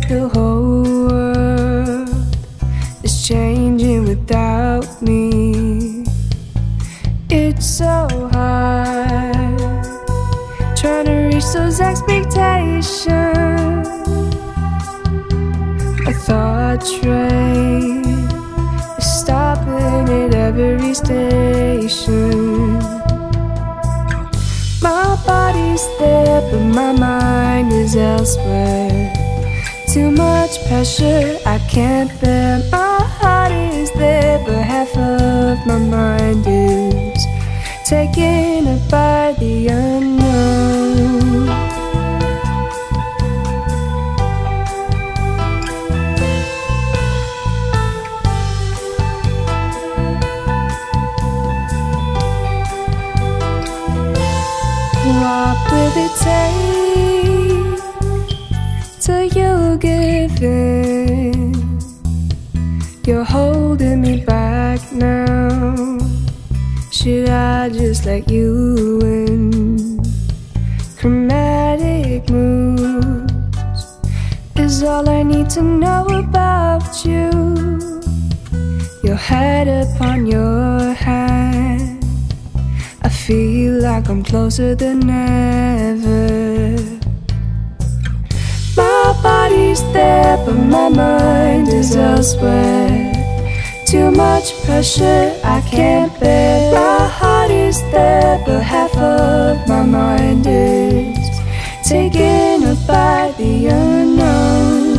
the whole world is changing without me. It's so hard trying to reach those expectations. A thought train is stopping at every station. My body's there, but my mind is elsewhere. Too much pressure I can't bear. My heart is there, but half of my mind is taken up by the unknown. What will it take till you give in? You're holding me back now. Should I just let you in? Chromatic moves is all I need to know about you. Your head upon your hand, I feel like I'm closer than ever. My body's there, but my mind is elsewhere. Too much pressure I can't bear. My heart is there, but half of my mind is taken up by the unknown.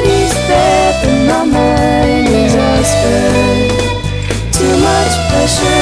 My mind is elsewhere. Too much pressure